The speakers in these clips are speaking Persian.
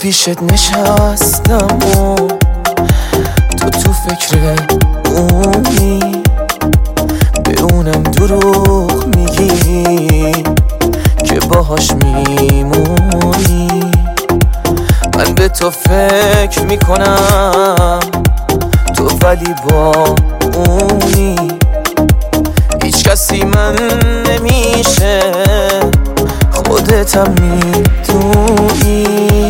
پیشت نشستم و تو فکر اونی، به اونم دروغ میگی که باهاش میمونی. من به تو فکر میکنم تو ولی با اونی، هیچ کسی من نمیشه خودتم میدونی.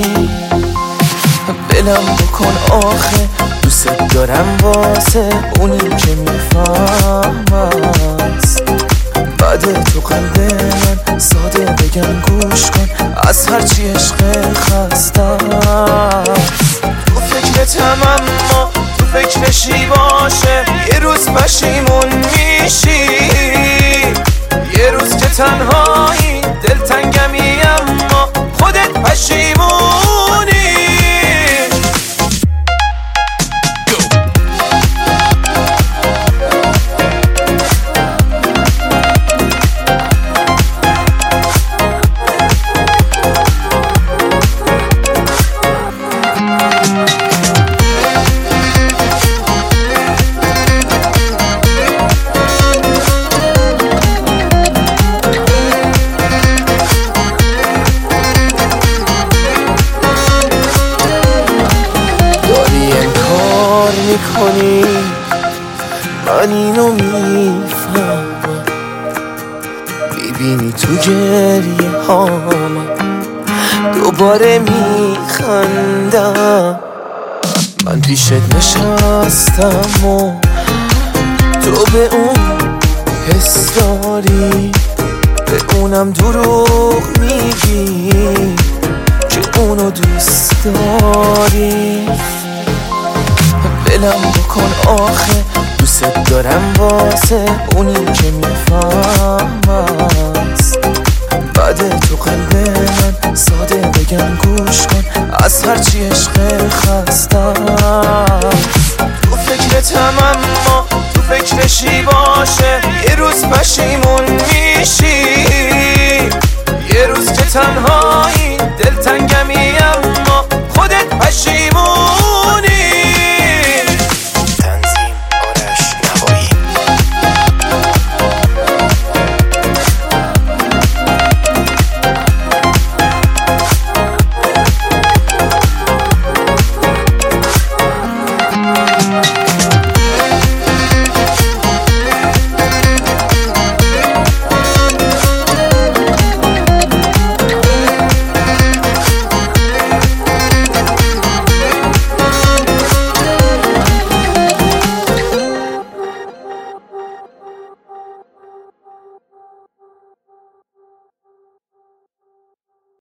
بلم بکن آخه دوست دارم واسه اونی که میفهمست. بعد تو قلب من ساده بگم گوش کن، از هرچی عشق خستم. تو فکرتم اما تو فکرشی باشه، یه روز پشیمون میشی، یه روز که تنهایی دلتنگمی اما خودت پشیمونی. میکنی من اینو میفهمم، میبینی تو گریه هامم دوباره میخندم. من پیشت نشستم و تو به اون حس داری، به اونم دروغ میگی که اونو دوست داری. بلم بکن آخه دوست دارم واسه اونی که میفهم.